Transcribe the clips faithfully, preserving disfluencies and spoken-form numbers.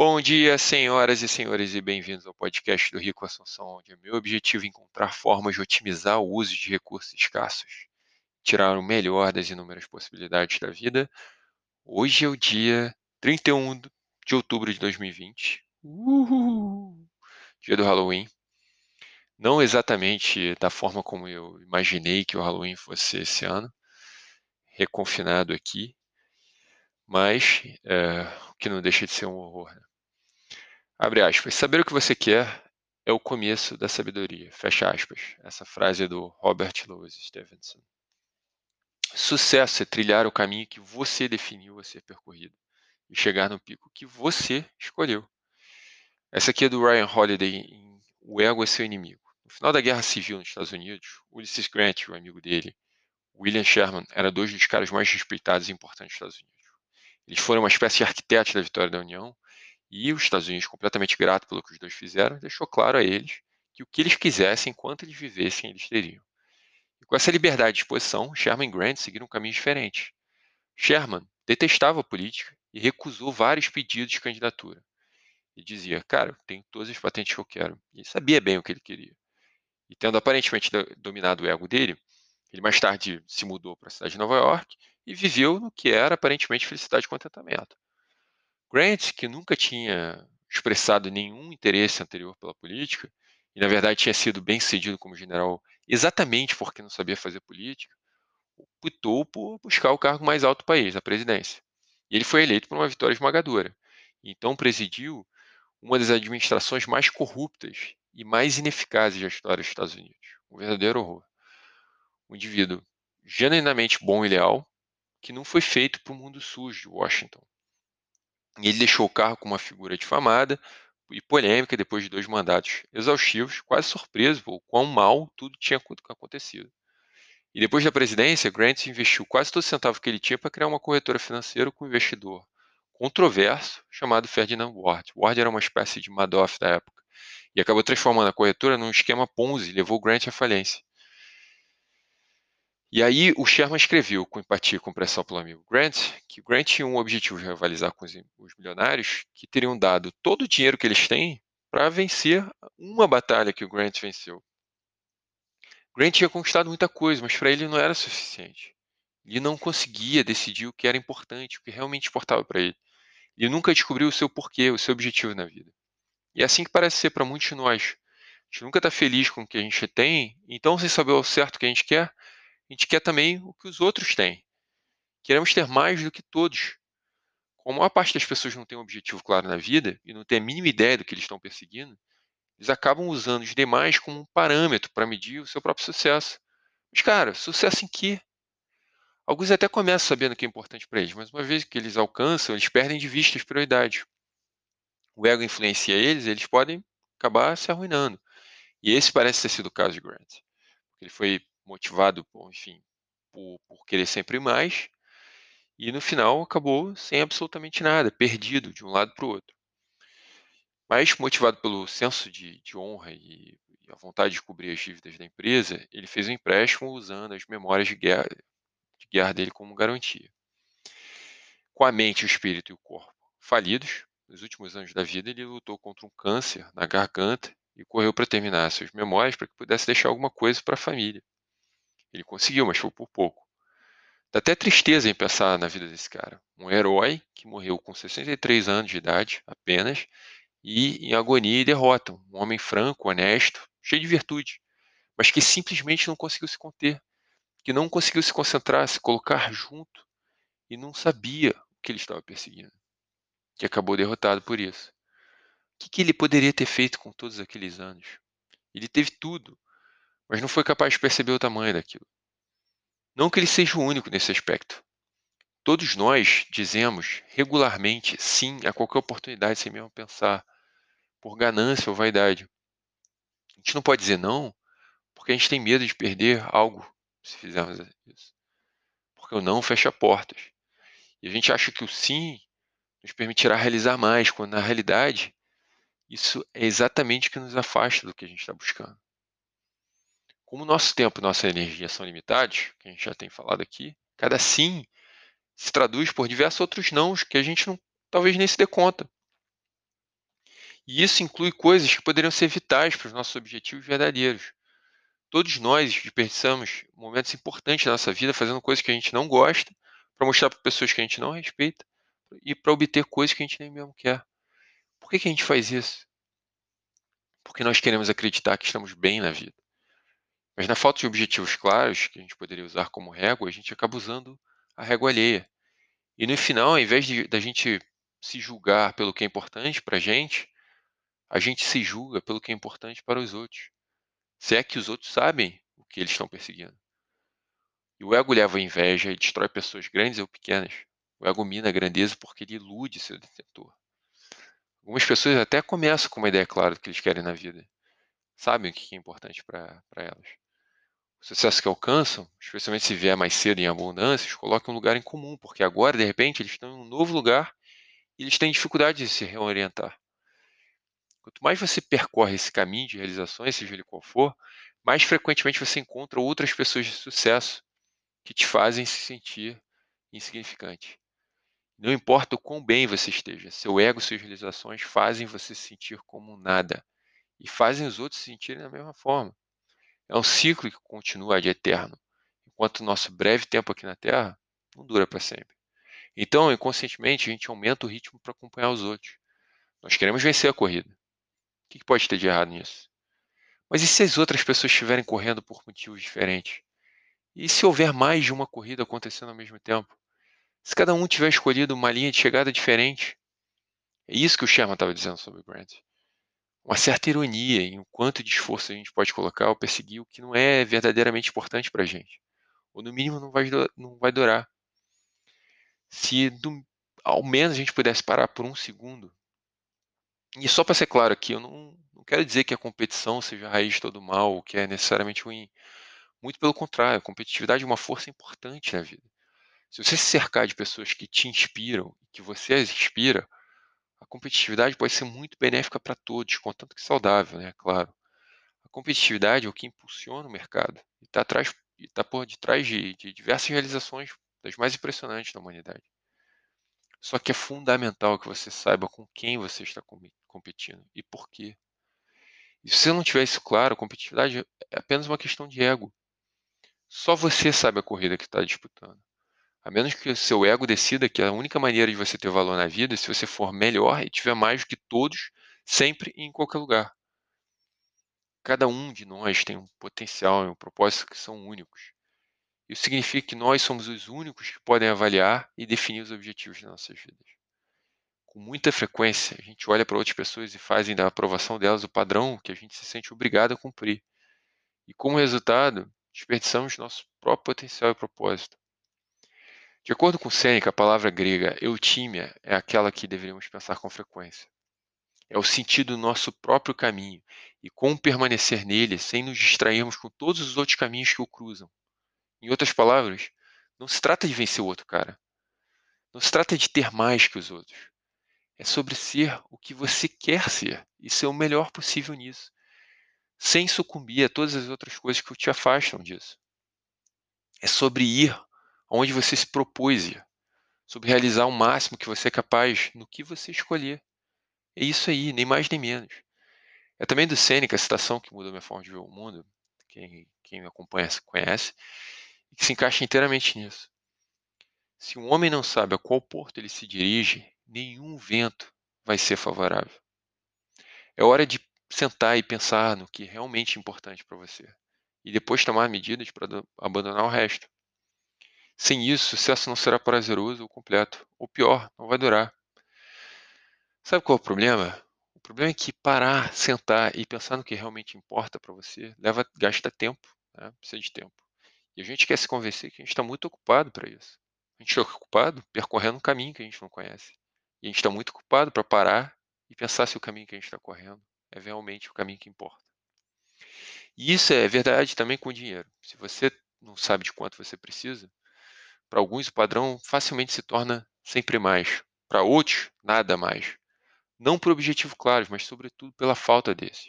Bom dia, senhoras e senhores, e bem-vindos ao podcast do Rico Assunção, onde é meu objetivo encontrar formas de otimizar o uso de recursos escassos, tirar o melhor das inúmeras possibilidades da vida. Hoje é o dia trinta e um de outubro de dois mil e vinte, Uhul! Dia do Halloween. Não exatamente da forma como eu imaginei que o Halloween fosse esse ano, reconfinado aqui, mas é, o que não deixa de ser um horror, né? Abre aspas. Saber o que você quer é o começo da sabedoria. Fecha aspas. Essa frase é do Robert Louis Stevenson. Sucesso é trilhar o caminho que você definiu a ser percorrido e chegar no pico que você escolheu. Essa aqui é do Ryan Holiday em O Ego é Seu Inimigo. No final da Guerra Civil nos Estados Unidos, Ulysses Grant, o amigo dele, William Sherman, eram dois dos caras mais respeitados e importantes dos Estados Unidos. Eles foram uma espécie de arquitetos da vitória da União. E os Estados Unidos, completamente grato pelo que os dois fizeram, deixou claro a eles que o que eles quisessem, enquanto eles vivessem, eles teriam. E com essa liberdade de exposição, Sherman e Grant seguiram caminhos diferentes. Sherman detestava a política e recusou vários pedidos de candidatura. Ele dizia, cara, eu tenho todas as patentes que eu quero. E ele sabia bem o que ele queria. E tendo aparentemente dominado o ego dele, ele mais tarde se mudou para a cidade de Nova York e viveu no que era aparentemente felicidade e contentamento. Grant, que nunca tinha expressado nenhum interesse anterior pela política, e na verdade tinha sido bem sucedido como general exatamente porque não sabia fazer política, optou por buscar o cargo mais alto do país, a presidência. E ele foi eleito por uma vitória esmagadora. Então presidiu uma das administrações mais corruptas e mais ineficazes da história dos Estados Unidos. Um verdadeiro horror. Um indivíduo genuinamente bom e leal, que não foi feito para o mundo sujo de Washington. E ele deixou o cargo com uma figura difamada e polêmica depois de dois mandatos exaustivos, quase surpreso por quão mal tudo tinha acontecido. E depois da presidência, Grant investiu quase todo o centavo que ele tinha para criar uma corretora financeira com um investidor controverso chamado Ferdinand Ward. Ward era uma espécie de Madoff da época e acabou transformando a corretora num esquema Ponzi e levou Grant à falência. E aí o Sherman escreveu, com empatia e compreensão pelo amigo Grant, que Grant tinha um objetivo de rivalizar com os, os bilionários que teriam dado todo o dinheiro que eles têm para vencer uma batalha que o Grant venceu. Grant tinha conquistado muita coisa, mas para ele não era suficiente. Ele não conseguia decidir o que era importante, o que realmente importava para ele. Ele nunca descobriu o seu porquê, o seu objetivo na vida. E é assim que parece ser para muitos de nós. A gente nunca está feliz com o que a gente tem, então, sem saber ao certo o que a gente quer, a gente quer também o que os outros têm. Queremos ter mais do que todos. Como a maior parte das pessoas não tem um objetivo claro na vida e não tem a mínima ideia do que eles estão perseguindo, eles acabam usando os demais como um parâmetro para medir o seu próprio sucesso. Mas, cara, sucesso em quê? Alguns até começam sabendo o que é importante para eles, mas uma vez que eles alcançam, eles perdem de vista as prioridades. O ego influencia eles, eles podem acabar se arruinando. E esse parece ter sido o caso de Grant. Ele foi motivado, por, enfim, por, por querer sempre mais, e no final acabou sem absolutamente nada, perdido de um lado para o outro. Mas motivado pelo senso de, de honra e, e a vontade de cobrir as dívidas da empresa, ele fez um empréstimo usando as memórias de guerra, de guerra dele como garantia. Com a mente, o espírito e o corpo falidos, nos últimos anos da vida ele lutou contra um câncer na garganta e correu para terminar suas memórias para que pudesse deixar alguma coisa para a família. Ele conseguiu, mas foi por pouco. Dá até tristeza em pensar na vida desse cara. Um herói que morreu com sessenta e três anos de idade apenas e em agonia e derrota. Um homem franco, honesto, cheio de virtude, mas que simplesmente não conseguiu se conter, que não conseguiu se concentrar, se colocar junto e não sabia o que ele estava perseguindo, que acabou derrotado por isso. O que, que ele poderia ter feito com todos aqueles anos? Ele teve tudo, mas não foi capaz de perceber o tamanho daquilo. Não que ele seja o único nesse aspecto. Todos nós dizemos regularmente sim a qualquer oportunidade sem mesmo pensar, por ganância ou vaidade. A gente não pode dizer não porque a gente tem medo de perder algo se fizermos isso. Porque o não fecha portas. E a gente acha que o sim nos permitirá realizar mais, quando na realidade isso é exatamente o que nos afasta do que a gente está buscando. Como o nosso tempo e nossa energia são limitados, que a gente já tem falado aqui, cada sim se traduz por diversos outros nãos que a gente não, talvez nem se dê conta. E isso inclui coisas que poderiam ser vitais para os nossos objetivos verdadeiros. Todos nós desperdiçamos momentos importantes da nossa vida fazendo coisas que a gente não gosta, para mostrar para pessoas que a gente não respeita e para obter coisas que a gente nem mesmo quer. Por que que a gente faz isso? Porque nós queremos acreditar que estamos bem na vida. Mas na falta de objetivos claros, que a gente poderia usar como régua, a gente acaba usando a régua alheia. E no final, ao invés de da gente se julgar pelo que é importante para a gente, a gente se julga pelo que é importante para os outros. Se é que os outros sabem o que eles estão perseguindo. E o ego leva à inveja e destrói pessoas grandes ou pequenas. O ego mina a grandeza porque ele ilude seu detentor. Algumas pessoas até começam com uma ideia clara do que eles querem na vida. Sabem o que é importante para elas. O sucesso que alcançam, especialmente se vier mais cedo em abundância, os coloca em um lugar em comum, porque agora, de repente, eles estão em um novo lugar e eles têm dificuldade de se reorientar. Quanto mais você percorre esse caminho de realizações, seja ele qual for, mais frequentemente você encontra outras pessoas de sucesso que te fazem se sentir insignificante. Não importa o quão bem você esteja, seu ego e suas realizações fazem você se sentir como nada e fazem os outros se sentirem da mesma forma. É um ciclo que continua de eterno, enquanto o nosso breve tempo aqui na Terra não dura para sempre. Então, inconscientemente, a gente aumenta o ritmo para acompanhar os outros. Nós queremos vencer a corrida. O que que pode ter de errado nisso? Mas e se as outras pessoas estiverem correndo por motivos diferentes? E se houver mais de uma corrida acontecendo ao mesmo tempo? Se cada um tiver escolhido uma linha de chegada diferente? É isso que o Sherman estava dizendo sobre o Grant. Uma certa ironia em o quanto de esforço a gente pode colocar ao perseguir o que não é verdadeiramente importante para a gente. Ou no mínimo não vai, não vai durar. Se do, ao menos a gente pudesse parar por um segundo. E só para ser claro aqui, eu não, não quero dizer que a competição seja a raiz de todo mal, ou que é necessariamente ruim. Muito pelo contrário, a competitividade é uma força importante na vida. Se você se cercar de pessoas que te inspiram, que você as inspira, a competitividade pode ser muito benéfica para todos, contanto que saudável, né? Claro. A competitividade é o que impulsiona o mercado e está atrás, e tá por detrás de, de diversas realizações das mais impressionantes da humanidade. Só que é fundamental que você saiba com quem você está com- competindo e por quê. E se você não tiver isso claro, a competitividade é apenas uma questão de ego. Só você sabe a corrida que está disputando. A menos que o seu ego decida que a única maneira de você ter valor na vida é se você for melhor e tiver mais do que todos, sempre e em qualquer lugar. Cada um de nós tem um potencial e um propósito que são únicos. Isso significa que nós somos os únicos que podem avaliar e definir os objetivos de nossas vidas. Com muita frequência, a gente olha para outras pessoas e fazem da aprovação delas o padrão que a gente se sente obrigado a cumprir. E como resultado, desperdiçamos nosso próprio potencial e propósito. De acordo com Sêneca, a palavra grega eutímia é aquela que deveríamos pensar com frequência. É o sentido do nosso próprio caminho e como permanecer nele sem nos distrairmos com todos os outros caminhos que o cruzam. Em outras palavras, não se trata de vencer o outro cara. Não se trata de ter mais que os outros. É sobre ser o que você quer ser e ser o melhor possível nisso, sem sucumbir a todas as outras coisas que te afastam disso. É sobre ir onde você se propôs ir, sobre realizar o máximo que você é capaz no que você escolher. É isso aí, nem mais nem menos. É também do Sêneca a citação que mudou minha forma de ver o mundo, quem, quem me acompanha conhece, e que se encaixa inteiramente nisso. Se um homem não sabe a qual porto ele se dirige, nenhum vento vai ser favorável. É hora de sentar e pensar no que é realmente importante para você, e depois tomar medidas para abandonar o resto. Sem isso, o sucesso não será prazeroso ou completo, ou pior, não vai durar. Sabe qual é o problema? O problema é que parar, sentar e pensar no que realmente importa para você leva, gasta tempo, né? Precisa de tempo. E a gente quer se convencer que a gente está muito ocupado para isso. A gente está ocupado percorrendo um caminho que a gente não conhece. E a gente está muito ocupado para parar e pensar se o caminho que a gente está correndo é realmente o caminho que importa. E isso é verdade também com o dinheiro. Se você não sabe de quanto você precisa, para alguns o padrão facilmente se torna sempre mais. Para outros, nada mais. Não por objetivo claro, mas sobretudo pela falta desse.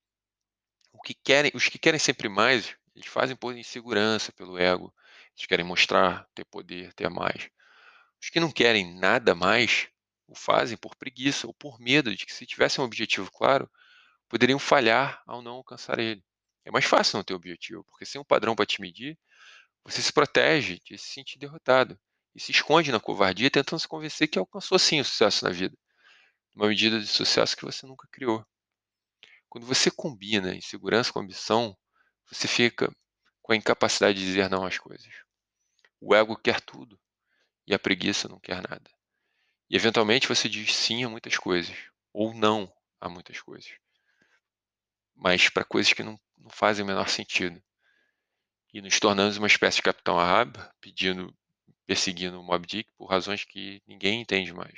O que querem, os que querem sempre mais, eles fazem por insegurança, pelo ego. Eles querem mostrar, ter poder, ter mais. Os que não querem nada mais, o fazem por preguiça ou por medo de que, se tivessem um objetivo claro, poderiam falhar ao não alcançar ele. É mais fácil não ter objetivo, porque sem um padrão para te medir, você se protege de se sentir derrotado e se esconde na covardia, tentando se convencer que alcançou sim o sucesso na vida, uma medida de sucesso que você nunca criou. Quando você combina insegurança com ambição, você fica com a incapacidade de dizer não às coisas. O ego quer tudo e a preguiça não quer nada. E eventualmente você diz sim a muitas coisas, ou não a muitas coisas, mas para coisas que não, não fazem o menor sentido. E nos tornamos uma espécie de Capitão Ahab, pedindo, perseguindo o Moby Dick por razões que ninguém entende mais.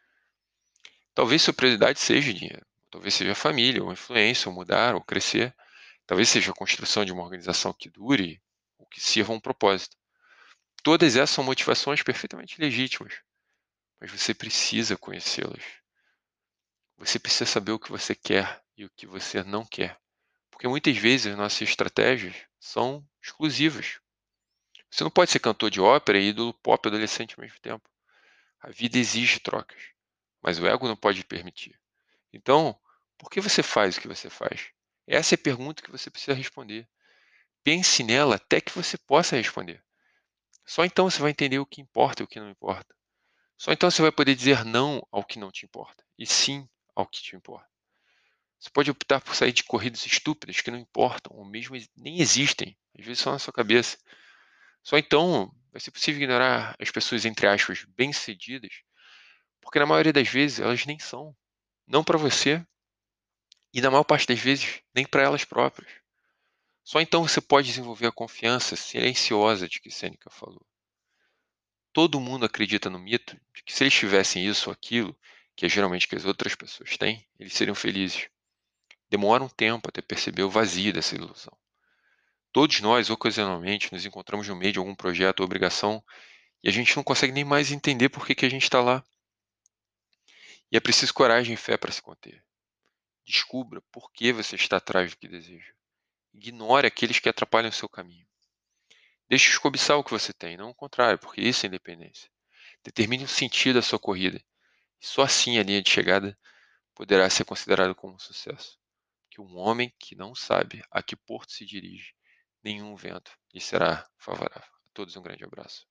Talvez sua prioridade seja o dinheiro, talvez seja a família, ou influência, ou mudar, ou crescer. Talvez seja a construção de uma organização que dure ou que sirva a um propósito. Todas essas são motivações perfeitamente legítimas, mas você precisa conhecê-las. Você precisa saber o que você quer e o que você não quer, porque muitas vezes as nossas estratégias são exclusivas. Você não pode ser cantor de ópera e ídolo pop adolescente ao mesmo tempo. A vida exige trocas, mas o ego não pode permitir. Então, por que você faz o que você faz? Essa é a pergunta que você precisa responder. Pense nela até que você possa responder. Só então você vai entender o que importa e o que não importa. Só então você vai poder dizer não ao que não te importa e sim ao que te importa. Você pode optar por sair de corridas estúpidas que não importam ou mesmo nem existem, às vezes só na sua cabeça. Só então vai ser possível ignorar as pessoas, entre aspas, bem-sucedidas, porque na maioria das vezes elas nem são. Não para você e, na maior parte das vezes, nem para elas próprias. Só então você pode desenvolver a confiança silenciosa de que Sêneca falou. Todo mundo acredita no mito de que, se eles tivessem isso ou aquilo, que é geralmente que as outras pessoas têm, eles seriam felizes. Demora um tempo até perceber o vazio dessa ilusão. Todos nós, ocasionalmente, nos encontramos no meio de algum projeto ou obrigação e a gente não consegue nem mais entender por que, que a gente está lá. E é preciso coragem e fé para se conter. Descubra por que você está atrás do que deseja. Ignore aqueles que atrapalham o seu caminho. Deixe-os cobiçar o que você tem, não o contrário, porque isso é independência. Determine o sentido da sua corrida. E só assim a linha de chegada poderá ser considerada como um sucesso. Que um homem que não sabe a que porto se dirige, nenhum vento lhe será favorável. A todos um grande abraço.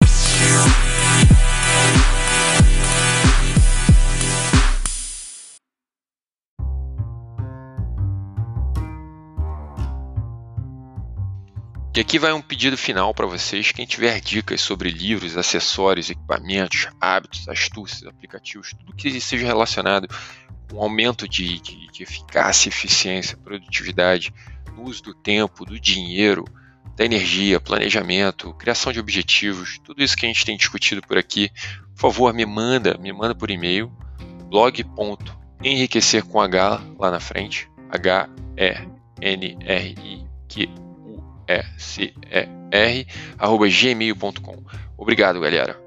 E aqui vai um pedido final para vocês. Quem tiver dicas sobre livros, acessórios, equipamentos, hábitos, astúcias, aplicativos, tudo que seja relacionado com aumento de, de, de eficácia, eficiência, produtividade, no uso do tempo, do dinheiro, da energia, planejamento, criação de objetivos, tudo isso que a gente tem discutido por aqui, por favor, me manda, me manda por e-mail, blog ponto enriquecer com H lá na frente, H E N R I Q U E C E R, arroba gmail ponto com. Obrigado, galera.